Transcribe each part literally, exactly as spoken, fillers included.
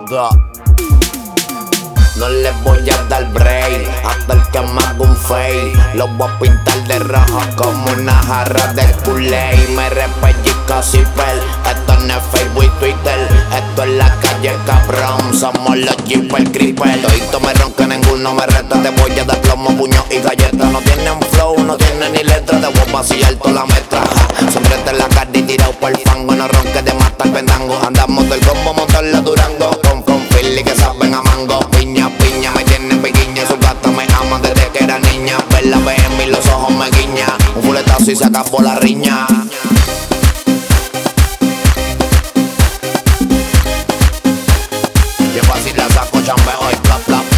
Go. No les voy a dar break hasta el que me haga un fade. Los voy a pintar de rojo como una jarra de Kool-Aid. Me repellica Cipel. Esto no es Facebook y Twitter. Esto es la calle, cabrón. Somos los Jeepers Creepers. Todito me ronca, ninguno me reta. Te voy a dar plomo, puño y galleta. No tienen flow, no tienen ni letra. Te voy a vaciar toda la metra. Siempre te la cara y tirado por el fango. No ronques de matar pendango. Andamos del combo, montar la Durango. Con, con Philly que saben a mango. Piña, piña, me tienen piquiña. Su gata me ama desde que era niña. Ver la B M y los ojos me guiña. Un fuletazo y se acabó la riña. Bien fácil la saco, chambeo y plap, plap.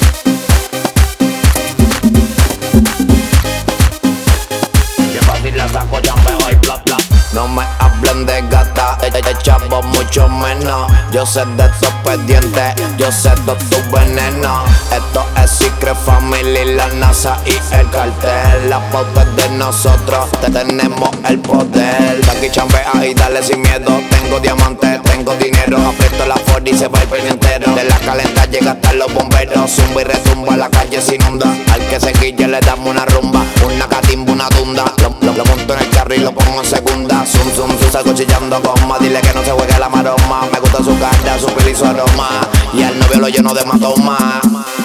Bien fácil la saco, chambeo y plap, plap. No me hablen de gata, de chavo mucho menos. Yo sé de estos pendientes, yo sé de tu veneno. Esto es Secret Family, la NASA y el cartel. La pauta es de nosotros, te tenemos el poder. Aquí chambea y dale sin miedo. Tengo diamantes, tengo dinero. Aprieto la Ford y se va el peño entero. De la calenta llega hasta los bomberos. Zumba y retumba, la calle se inunda. Al que se quille le damos una rumba. Una catimba, una tunda. Lo, lo, lo monto en el carro y lo pongo en segunda. Zum, zum, zum, salgo chillando goma. Dile que no se juegue la maroma. Me gusta su cara, su piel y su aroma. Y al novio lo lleno de matoma.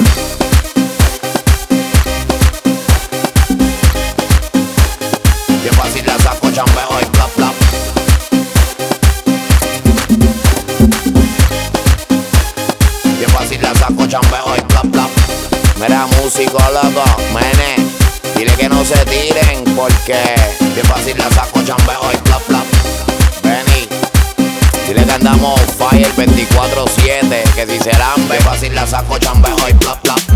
Bien fácil la saco, chambeo y plap, plap. Bien fácil la saco, chambeo y plap, plap. Mira, músico loco, mene. Dile que no se tiren porque bien fácil la saco, chambeo y plap, plap. Vení. Dile que andamos fire veinticuatro siete. Que si serán, bien fácil la saco, chambeo y plap, plap.